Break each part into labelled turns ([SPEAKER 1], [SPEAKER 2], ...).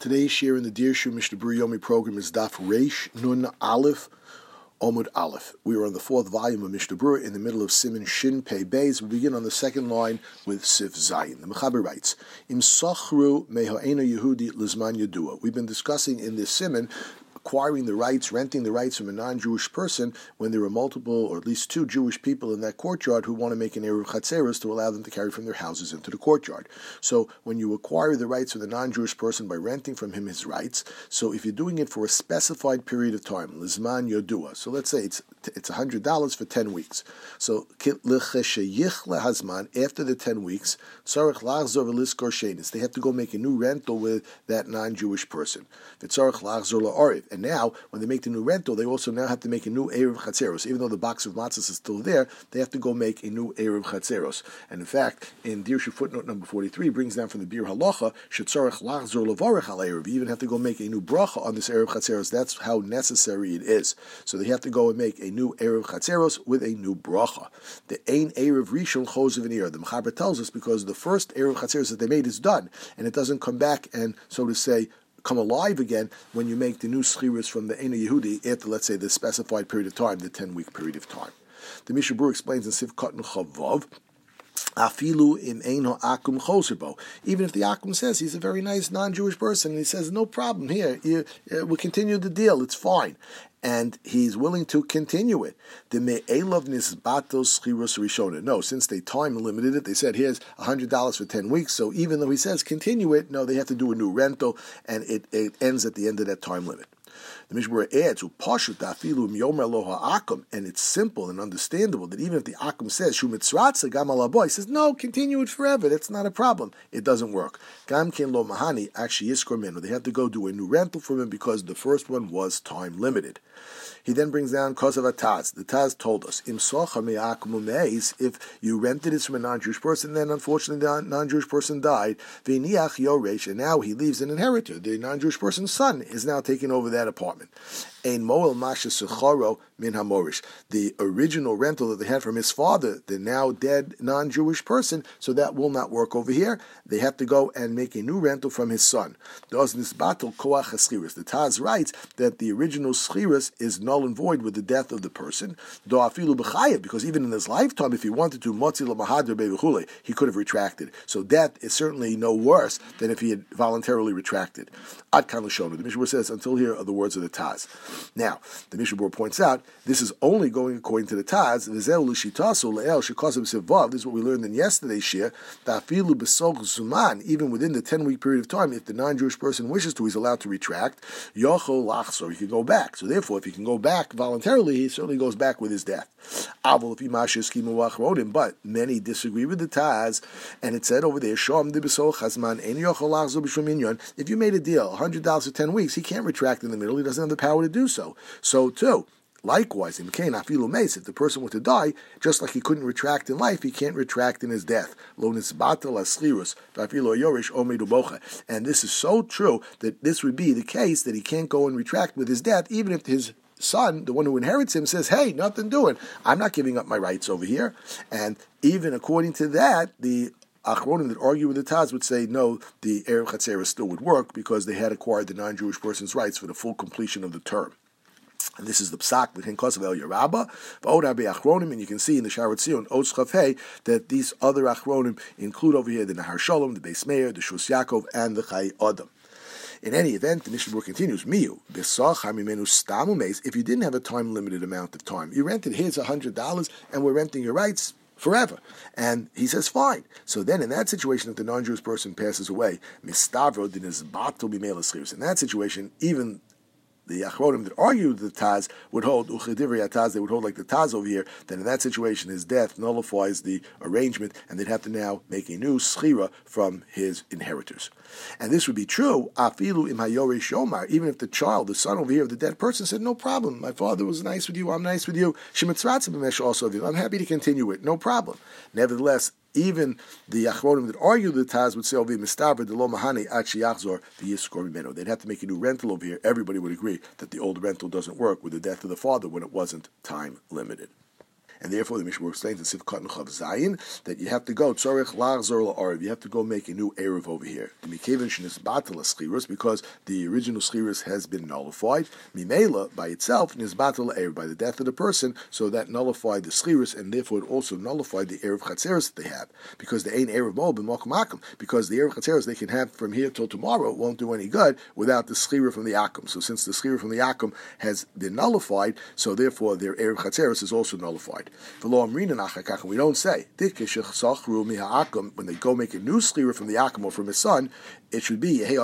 [SPEAKER 1] Today's share in the Dirshu Mishnah Berurah Yomi program is Daf Reish Nun Aleph Omud Aleph. We are on the fourth volume of Mishnah Berurah in the middle of Siman Shin Pei Beis. We begin on the second line with Sif Zayin. The Mechaber writes, Im Sochru Meho'ena Yehudi Lizman Yadua. We've been discussing in this Siman acquiring the rights, renting the rights from a non-Jewish person when there are multiple, or at least two Jewish people in that courtyard who want to make an Eruv Chatzeros to allow them to carry from their houses into the courtyard. So when you acquire the rights of the non-Jewish person by renting from him his rights, so if you're doing it for a specified period of time, Lizman Yodua, so let's say it's $100 for 10 weeks. So after the 10 weeks, they have to go make a new rental with that non-Jewish person. And now, when they make the new rental, they also now have to make a new Eruv Chatzeros. Even though the box of matzahs is still there, they have to go make a new Eruv Chatzeros. And in fact, in Dirshu footnote number 43, brings down from the Bir Halacha, Shetzarech Lachzor Levarech Al Eruv. You even have to go make a new bracha on this Eruv Chatzeros. That's how necessary it is. So they have to go and make a new Eruv Chatzeros with a new bracha. The Ein Eruv Rishon Chosev V'Nir. The Mechaber tells us because the first Eruv Chatzeros that they made is done, and it doesn't come back and, so to say, come alive again when you make the new schiras from the Eina Yehudi after, let's say, the specified period of time, the 10-week period of time. The Mishnah Berurah explains in Sif Katan Chavav, Afilu im eino akum choserbo. Even if the akum says he's a very nice non-Jewish person, and he says, no problem, here, we'll continue the deal, it's fine. And he's willing to continue it. The me'elav nisbatos schiros rishona. No, since they time limited it, they said here's $100 for 10 weeks. So even though he says continue it, no, they have to do a new rental, and it ends at the end of that time limit. The Mishnah Berurah adds, and it's simple and understandable that even if the akum says shumitzratza gam alaboy, he says no, continue it forever. That's not a problem. It doesn't work. Gam ken lo mahani actually yiskor menu. They have to go do a new rental for him because the first one was time limited. He then brings down Kosav Taz. The Taz told us, if you rented it from a non-Jewish person, then unfortunately the non-Jewish person died, and now he leaves an inheritor. The non-Jewish person's son is now taking over that apartment. The original rental that they had from his father, the now dead non-Jewish person, so that will not work over here. They have to go and make a new rental from his son. The Taz writes that the original schiras is null and void with the death of the person, because even in his lifetime, if he wanted to, he could have retracted. So that is certainly no worse than if he had voluntarily retracted. Ad kan l'shonu. The Mishnah Berurah says, until here are the words of the Taz. Now, the Mishnah Berurah points out, this is only going according to the Taz. This is what we learned in yesterday's shir. Even within the 10-week period of time, if the non-Jewish person wishes to, he's allowed to retract. He can go back. So therefore, if he can go back voluntarily, he certainly goes back with his death. But many disagree with the Taz, and it said over there, if you made a deal, $100 for 10 weeks, he can't retract in the middle, he doesn't have the power to do so. So too, likewise, if the person were to die, just like he couldn't retract in life, he can't retract in his death. And this is so true that this would be the case that he can't go and retract with his death, even if his son, the one who inherits him, says, hey, nothing doing. I'm not giving up my rights over here. And even according to that, the Achronim that argue with the Taz would say, no, the Eruv Chatzeros still would work because they had acquired the non-Jewish person's rights for the full completion of the term. And this is the psak within Kosav El Yerabba, Achronim, and you can see in the Sharat Zion, Oz Chafei, that these other Achronim include over here the Nahar Shalom, the Beis Meir, the Shus Yaakov, and the Chai Adam. In any event, the Mishnah Berurah continues, if you didn't have a time-limited amount of time, you rented, here's $100, and we're renting your rights forever. And he says, fine. So then in that situation, if the non-Jewish person passes away, in that situation, even the Achronim that argue with the Taz would hold, they would hold like the Taz over here, then in that situation his death nullifies the arrangement, and they'd have to now make a new schira from his inheritors. And this would be true, afilu im hayori shomar, even if the child, the son over here of the dead person said, no problem, my father was nice with you, I'm nice with you, shemitzratza b'mesh also of you, I'm happy to continue it, no problem. Nevertheless, even the Achronim that argue the Taz would say, they'd have to make a new rental over here. Everybody would agree that the old rental doesn't work with the death of the father when it wasn't time limited. And therefore, the Mishnah explains in Sif Katan Chav Zayin that you have to go tzorich lachzor la'ariv. You have to go make a new erev over here. Because the original schirus has been nullified. Mimela by itself nisbatel erev by the death of the person, so that nullified the schirus, and therefore it also nullified the erev chatzeres that they have, because they ain't erev mo b'mokum akum. Because the erev chatzeres they can have from here till tomorrow won't do any good without the schira from the akum. So since the schira from the akum has been nullified, so therefore their erev chatzeres is also nullified. We don't say when they go make a new schira from the akum or from his son, it should be we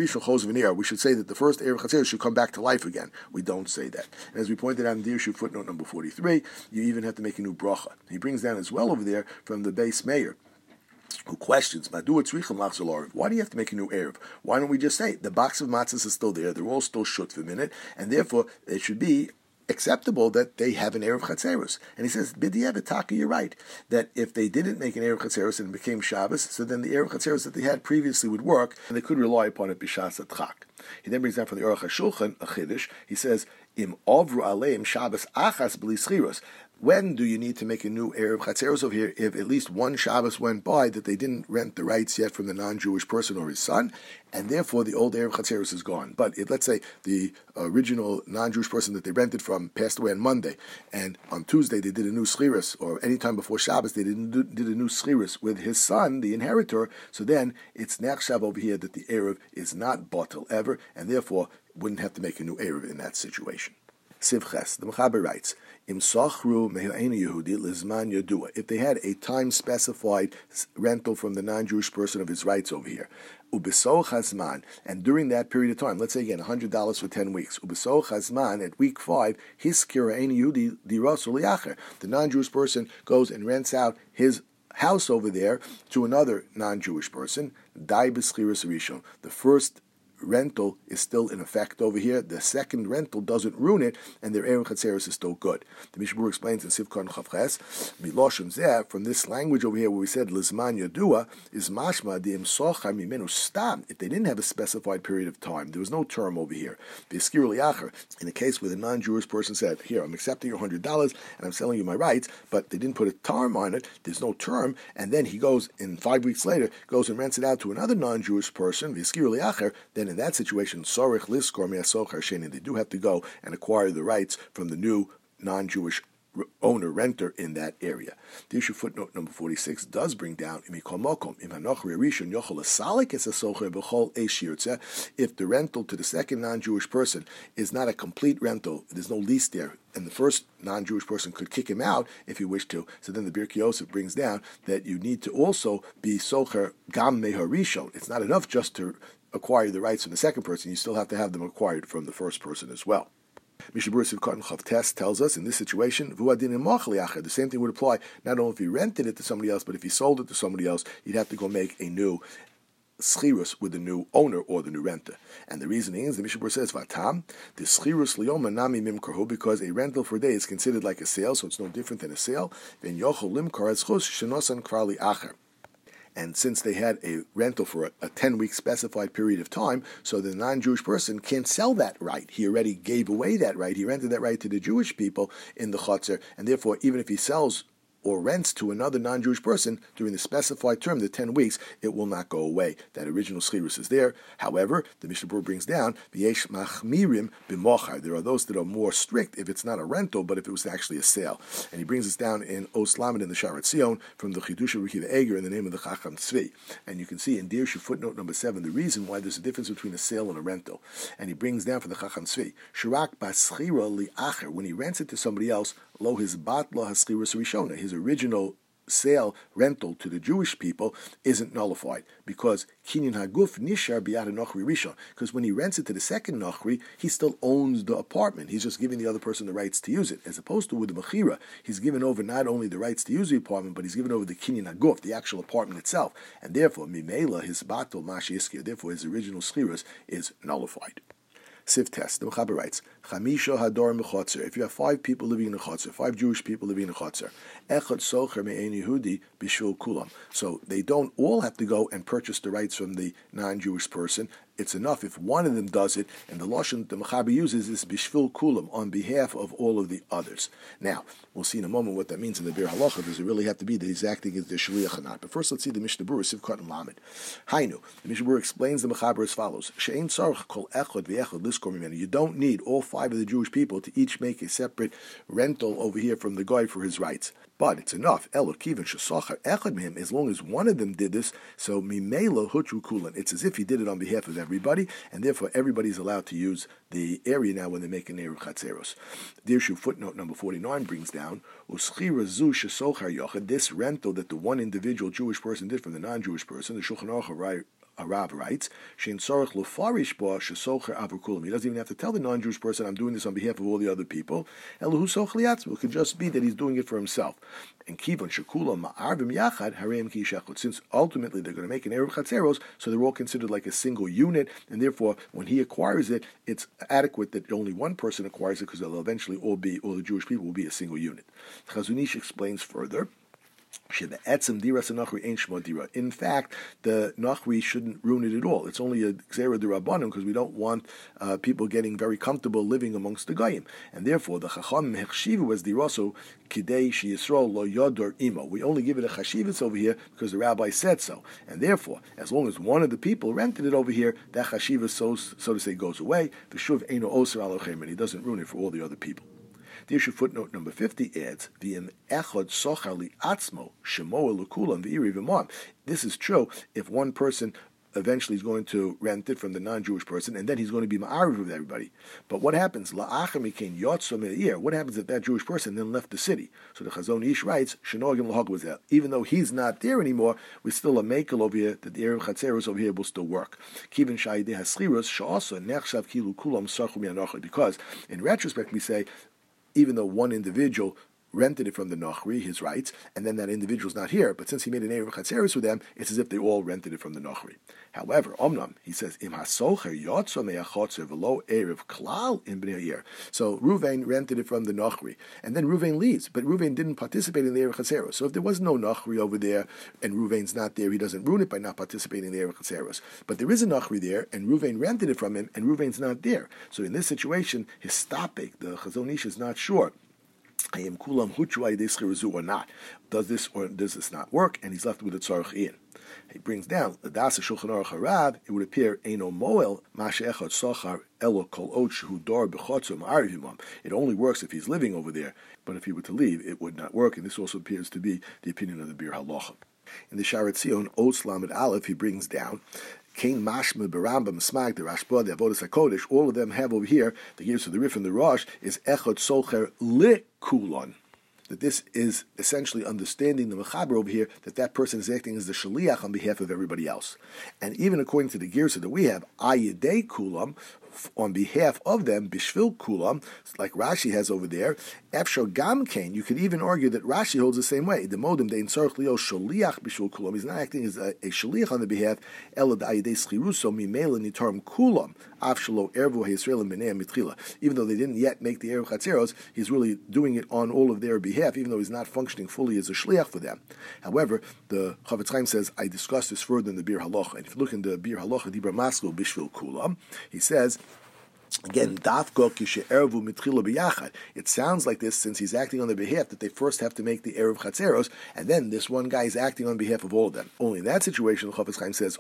[SPEAKER 1] should say that the first erev chatzeres should come back to life again. We don't say that. And as we pointed out in Dirshu footnote number 43, you even have to make a new bracha. He brings down as well over there from the base mayor, who questions, why do you have to make a new erev? Why don't we just say the box of matzahs is still there, they're all still shut for a minute, and therefore it should be acceptable that they have an erev chatzeros. And he says, B'diavad Taka, you're right, that if they didn't make an erev chatzeros and it became Shabbos, so then the erev chatzeros that they had previously would work, and they could rely upon it b'shas atchak. He then brings down from the Aruch HaShulchan a chiddush. He says, Im avru aleim Shabbos achas b'li schiros. When do you need to make a new erev chatzeros over here if at least one Shabbos went by that they didn't rent the rights yet from the non-Jewish person or his son, and therefore the old erev chatzeros is gone? But let's say the original non-Jewish person that they rented from passed away on Monday, and on Tuesday they did a new schiris, or any time before Shabbos they did a new schiris with his son, the inheritor. So then it's nechshav over here that the erev is not batel ever, and therefore wouldn't have to make a new erev in that situation. Sivches, the Mechaber writes, Im Sachru Mehainu Yehudi Lizman Yodua. If they had a time-specified rental from the non-Jewish person of his rights over here, Ubesoch Hazman, and during that period of time, let's say again, $100 for 10 weeks, Ubesoch Hazman, at week 5, Hiskira Ein Yehudi Diras Uliacher. The non-Jewish person goes and rents out his house over there to another non-Jewish person, Dai B'Schiras Rishon. The first rental is still in effect over here. The second rental doesn't ruin it, and their erev chatzeros is still good. The Mishnah explains in Sivkon Chavches, Miloshim Zeh, from this language over here where we said Lizman Yodua, is mashma the imsocha mimenu stam. If they didn't have a specified period of time, there was no term over here. V'eskir liacher, in a case where the non-Jewish person said, here, I'm accepting your $100 and I'm selling you my rights, but they didn't put a term on it, there's no term, and then he goes, and 5 weeks later, goes and rents it out to another non-Jewish person, V'eskir liacher, then in that situation, sorich liskor me'asochar sheni, they do have to go and acquire the rights from the new non-Jewish owner, renter in that area. The issue footnote number 46 does bring down if the rental to the second non-Jewish person is not a complete rental, there's no lease there, and the first non-Jewish person could kick him out if he wished to. So then the Birkei Yosef brings down that you need to also be socher gam meharishon. It's not enough just to acquire the rights from the second person, you still have to have them acquired from the first person as well. Mishnah Berurah Sivkot Chav Tes tells us in this situation, the same thing would apply not only if he rented it to somebody else, but if he sold it to somebody else, you'd have to go make a new schirus with the new owner or the new renter. And the reasoning is, the Mishnah Berurah says, Vatam, the schirus liyom nami mimkarhu, because a rental for a day is considered like a sale, so it's no different than a sale. Then yochel limkar etzchus shenosan krali acher. And since they had a rental for a 10-week specified period of time, so the non-Jewish person can't sell that right. He already gave away that right. He rented that right to the Jewish people in the Chotzer, and therefore, even if he sells or rents to another non-Jewish person during the specified term, the 10 weeks, it will not go away. That original schirus is there. However, the Mishnah Berurah brings down, v'yesh machmirim b'mochar. There are those that are more strict if it's not a rental, but if it was actually a sale. And he brings us down in Os Lamed in the Sharat Zion from the Chidush of Rekiva Eger in the name of the Chacham Tzvi. And you can see in Dirshu footnote number 7 the reason why there's a difference between a sale and a rental. And he brings down from the Chacham Tzvi, Shirak baschira li'acher, when he rents it to somebody else, lo his bat lo haschirus rishona, his original sale rental to the Jewish people isn't nullified because kinyan haguf nishar biyad nochri rishon. Because when he rents it to the second nochri, he still owns the apartment. He's just giving the other person the rights to use it. As opposed to with the mechira, he's given over not only the rights to use the apartment, but he's given over the kinyan haguf, the actual apartment itself. And therefore, mimela his batel mashi iskir. Therefore, his original schiras is nullified. Siv test. The Mechaber writes, Chamisha hador mechotzer. If you have 5 people living in a chotzer, 5 Jewish people living in a chotzer, echad socher me'en Yehudi bishul kulam. So they don't all have to go and purchase the rights from the non-Jewish person it's enough if one of them does it, and the lashon the Mechaber uses is bishvil kulam, on behalf of all of the others. Now, we'll see in a moment what that means in the Bir Halacha. Does it really have to be that he's acting as the shliach or not? But first, let's see the Mishnah Berurah, Sivkot and Lamed. Hainu, the Mishnah Berurah explains the Mechaber as follows: She'ein tzarich kol echad v'echad liskor mimenu. You don't need all 5 of the Jewish people to each make a separate rental over here from the guy for his rights. But it's enough. Elo kiven shesachar echad mihim, as long as one of them did this. So mimela hutru kulan. It's as if he did it on behalf of everybody, and therefore everybody's allowed to use the area now when they make an eruv chatzeros. Dirshu footnote number 49 brings down uschira zu shesochar yochad. This rental that the one individual Jewish person did from the non-Jewish person, the Shulchan Aruch Rav writes, Shein tzarich lefarish ba shesocher avur kulam. He doesn't even have to tell the non-Jewish person, I'm doing this on behalf of all the other people. Elahu soch liatzmo. It could just be that he's doing it for himself. And kivon shekulam ma'arvim yachad hareim ki shechut. Since ultimately they're going to make an eruv chatzeros, so they're all considered like a single unit, and therefore when he acquires it, it's adequate that only one person acquires it, because they'll eventually all the Jewish people will be a single unit. Chazon Ish explains further. In fact, the Nachri shouldn't ruin it at all. It's only a Gzera D'Rabbanan, because we don't want people getting very comfortable living amongst the Goyim. And therefore, the Chacham Hechshivu as D'Rosso Kidei Sheyisrael Lo Yodor Imo. We only give it a Chashivas over here because the rabbi said so. And therefore, as long as one of the people rented it over here, that Chashivas, so to say, goes away. The Shuv Eino Oser Alochem, and he doesn't ruin it for all the other people. The issue footnote number 50 adds, V'im echad sochar li atzmo shemoa l'kulam v'iri v'mam. This is true if one person eventually is going to rent it from the non-Jewish person, and then he's going to be ma'ariv with everybody. But what happens? La'achar mikein yotzo me'ir. What happens if that Jewish person then left the city? So the Chazon Ish writes, Shenogim l'hag was there. Even though he's not there anymore, we still a makel over here that the eruv chatzeros over here will still work. Kivin shayidei haschiros she'asa nechshav kilu kulam sarchu mi'anochad. Because in retrospect we say, even though one individual rented it from the Nachri, his rights, and then that individual's not here, but since he made an eruv chatzeros with them, it's as if they all rented it from the Nachri. However, Omnam, he says, Im hasocher yotzo me'achotzer v'lo eruv klal in bnei ha'ir. So Ruvain rented it from the Nachri, and then Ruvain leaves, but Ruvain didn't participate in the eruv chatzeros. So if there was no Nachri over there, and Ruvain's not there, he doesn't ruin it by not participating in the eruv chatzeros. But there is a Nachri there, and Ruvain rented it from him, and Ruvain's not there. So in this situation, his stopik, the Chazon Ish is not sure I am kulam huchu or not. Does this or does this not work? And he's left with a tzarich in. He brings down the Das Shulchan Aruch Harav. It would appear Eino Moel Mashe Echad Sochar Elo Kol Od Shehu Dor B'Chotzom Arivimam. It only works if he's living over there, but if he were to leave, it would not work. And this also appears to be the opinion of the Bir Halacha. In the Sharet Zion Oz Lamed Aleph, he brings down Kain Mashma Barambam Smag the Rashba the Avodas HaKodesh. All of them have over here the gears of the Rif and the Rosh is Echad Socher Likulon. That this is essentially understanding the Mechaber over here, that person is acting as the Shaliach on behalf of everybody else. And even according to the gears that we have, Ayidei Kulam, on behalf of them, Bishvil Kulam, like Rashi has over there, Efshar Gam Kain, you could even argue that Rashi holds the same way. The modem, the Intzarch Leo Shaliach Bishvil Kulam, he's not acting as a Shaliach on the behalf, Elad Ayidei Schiruso, Mimela Nitarim Kulam, Afshalo Ervu HaYisrael Menei Mitrila. Even though they didn't yet make the eruv chatzeros, he's really doing it on all of their behalf, even though he's not functioning fully as a shliach for them. However, the Chavetz Chaim says, I discussed this further in the Bir Halacha. And if you look in the Bir Halacha, Dibra Maskil Bishvil Kulam, he says, again, it sounds like this, since he's acting on their behalf, that they first have to make the eruv chatzeros, and then this one guy is acting on behalf of all of them. Only in that situation, the Chavetz Chaim says,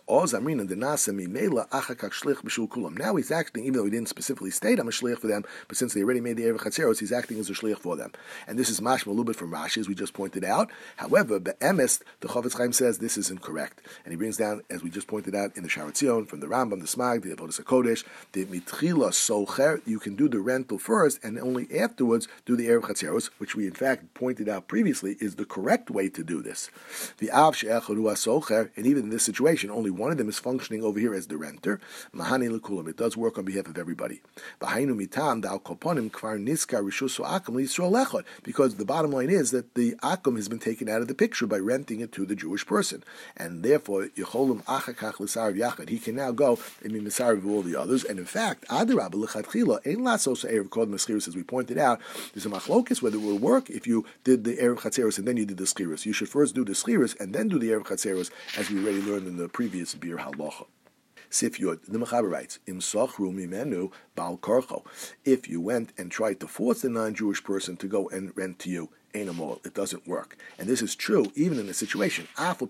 [SPEAKER 1] now he's acting, even though he didn't specifically state I'm a shliach for them, but since they already made the eruv chatzeros, he's acting as a shliach for them. And this is mashma a little bit from Rashi, as we just pointed out. However, be'emes, the Chavetz Chaim says this isn't correct. And he brings down, as we just pointed out in the Sharet Zion, from the Rambam, the Smag, the Avodas HaKodesh, the Mitchila Socher, you can do the rental first and only afterwards do the eruv chatzeros, which we in fact pointed out previously is the correct way to do this. The Av She'echad Hu HaSocher, and even in this situation, only one of them is functioning over here as the renter. Mahani L'Kulam, it does work on behalf of everybody. V'hainu mitam da'al koponim kvar niska rishuso akum l'Yisrael echad, because the bottom line is that the akum has been taken out of the picture by renting it to the Jewish person, and therefore Yecholim achakach l'sarav yachad, he can now go and be misarav all the others, and in fact, Adirab as we pointed out, there's a machlokes whether it will work if you did the eruv chatzeros and then you did the schiros. You should first do the schiros and then do the eruv chatzeros, as we already learned in the previous Bir Halacha. Sif Yud, the Mechaber writes, Im Sochru Mimenu Bal Karcho. If you went and tried to force the non-Jewish person to go and rent to you, it doesn't work. And this is true even in a situation.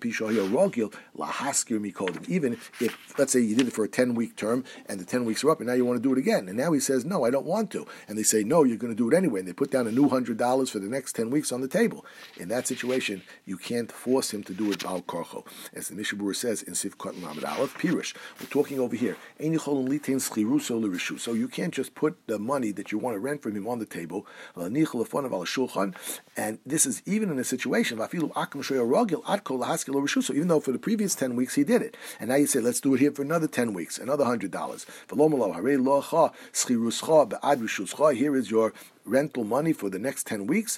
[SPEAKER 1] Even if, let's say, you did it for a 10-week term and the 10 weeks are up and now you want to do it again. And now he says, no, I don't want to. And they say, no, you're going to do it anyway. And they put down a new $100 for the next 10 weeks on the table. In that situation, you can't force him to do it Baal Karcho. As the Mishnah Berurah says in Sivkot Lamed Aleph, Pirush, we're talking over here. So you can't just put the money that you want to rent from him on the table, and this is even in a situation, even though for the previous 10 weeks he did it. And now you say, let's do it here for another 10 weeks, another $100. Here is your rental money for the next 10 weeks,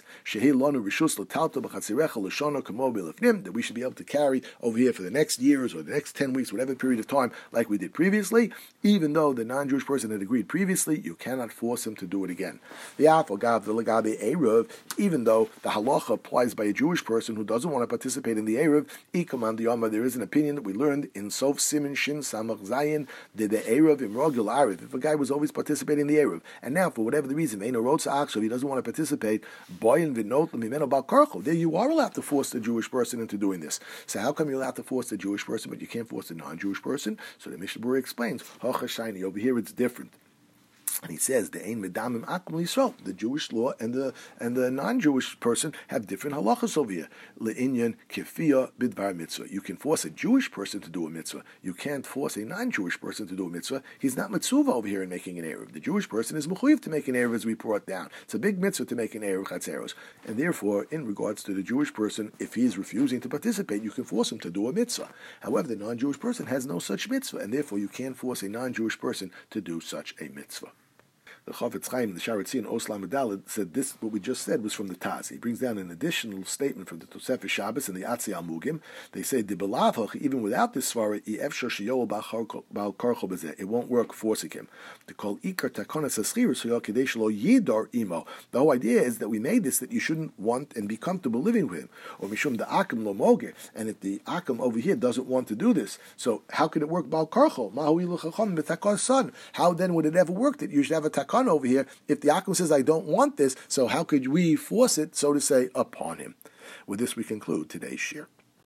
[SPEAKER 1] that we should be able to carry over here for the next years or the next 10 weeks, whatever period of time, like we did previously. Even though the non-Jewish person had agreed previously, you cannot force him to do it again. Even though the halacha applies by a Jewish person who doesn't want to participate in the Erev, there is an opinion that we learned in Sof Siman Shin Samach Zayin, the Erev Imrogil Arif. If a guy was always participating in the Erev, and now for whatever the reason, if he doesn't want to participate, there you are allowed to force the Jewish person into doing this. So how come you're allowed to force the Jewish person, but you can't force the non-Jewish person? So the Mishnah Berurah explains, over here it's different. And he says the Jewish law and the non-Jewish person have different halachas over here. Le'inyan kefiyah bidvar mitzvah. You can force a Jewish person to do a mitzvah. You can't force a non-Jewish person to do a mitzvah. He's not mitzvah over here in making an erev. The Jewish person is mechuyev to make an erev, as we brought down. It's a big mitzvah to make an erev chatzeros. And therefore, in regards to the Jewish person, if he is refusing to participate, you can force him to do a mitzvah. However, the non-Jewish person has no such mitzvah, and therefore you can't force a non-Jewish person to do such a mitzvah. The Chafetz Chaim, the Sharet Tzin, Oslam Adalad, said this, what we just said was from the Taz. He brings down an additional statement from the Tosefes Shabbos and the Atzi Almugim. They say, even without this svara, it won't work forcing him. To call Ikar Takonas Aschirus Kadesh Lo Yidar Imo. The whole idea is that we made this that you shouldn't want and be comfortable living with him. Or Mishum the Akim Lo Moge. And if the Akim over here doesn't want to do this, so how could it work Baal Karcho? How then would it ever work that you should have a Takon over here if the Akim says, I don't want this, so how could we force it, so to say, upon him? With this we conclude today's shir.